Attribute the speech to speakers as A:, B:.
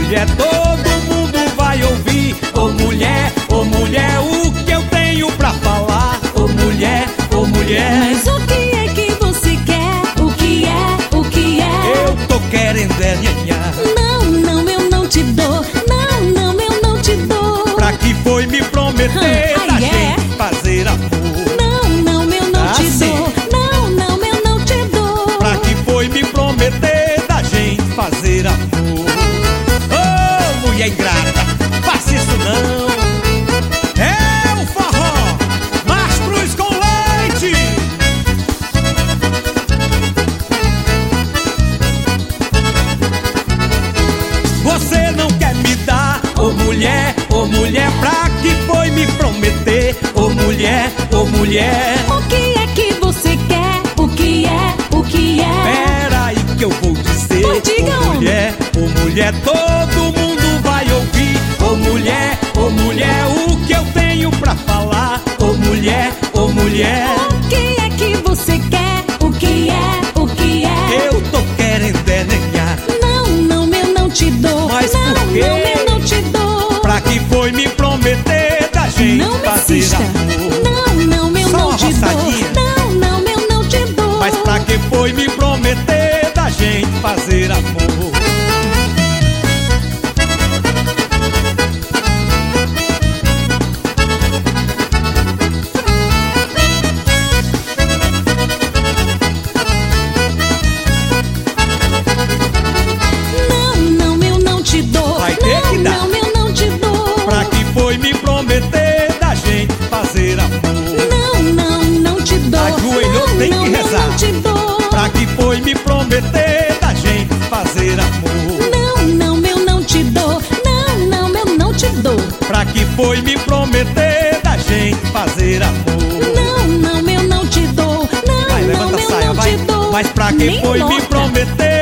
A: mulher, todo mundo vai ouvir. Ô mulher, o que eu tenho pra falar? Ô mulher,
B: Mas o que é que você quer? O que é? O que é?
A: eu tô querendo é nhanhá.
B: Não, não, eu não te dou. Não, não, eu não te dou.
A: Pra que foi me prometer da gente fazer amor?
B: Não, não, eu não te dou. Não, não, eu não te dou.
A: Pra que foi me prometer da gente fazer amor? Ô mulher ingrata, faça isso não. É o forró Mastruz com leite. Você não quer me dar, ô mulher, pra que foi me prometer? Ô mulher,
B: O que é que você quer? O que é? O que é?
A: pera aí que eu vou dizer.
B: Pois diga,
A: ô mulher, todo mundo vai ouvir. Ô mulher, o que eu tenho pra falar? Ô mulher,
B: O que é que você quer? O que é? O que é?
A: eu tô querendo é nenhar.
B: Não, não, eu não te dou.
A: Mas
B: não,
A: por quê?
B: não, eu não te dou.
A: Pra que foi me prometer da gente
B: Não me
A: fazer
B: insista.
A: amor?
B: Não, não, eu
A: Só
B: não
A: uma
B: te dou.
A: roçadinha.
B: Não, não, eu não te dou.
A: Mas pra que foi me prometer da gente fazer amor?
B: Não, não, eu não te dou.
A: Vai ter que dar.
B: Não, eu não te dou.
A: Pra que foi me prometer da gente fazer amor?
B: Não, não, não te dou.
A: Ajoelhou,
B: não,
A: tem que
B: não,
A: rezar.
B: Eu não te dou.
A: Pra que foi me prometer da gente fazer amor?
B: Não, não, eu não te dou. Não, não, eu não te dou.
A: Pra que foi me prometer da gente fazer amor?
B: Não, não, eu não te dou. Não,
A: Vai,
B: não,
A: levanta a
B: eu
A: saia,
B: não
A: vai.
B: te dou.
A: Mas pra que
B: Nem
A: foi me
B: morta.
A: prometer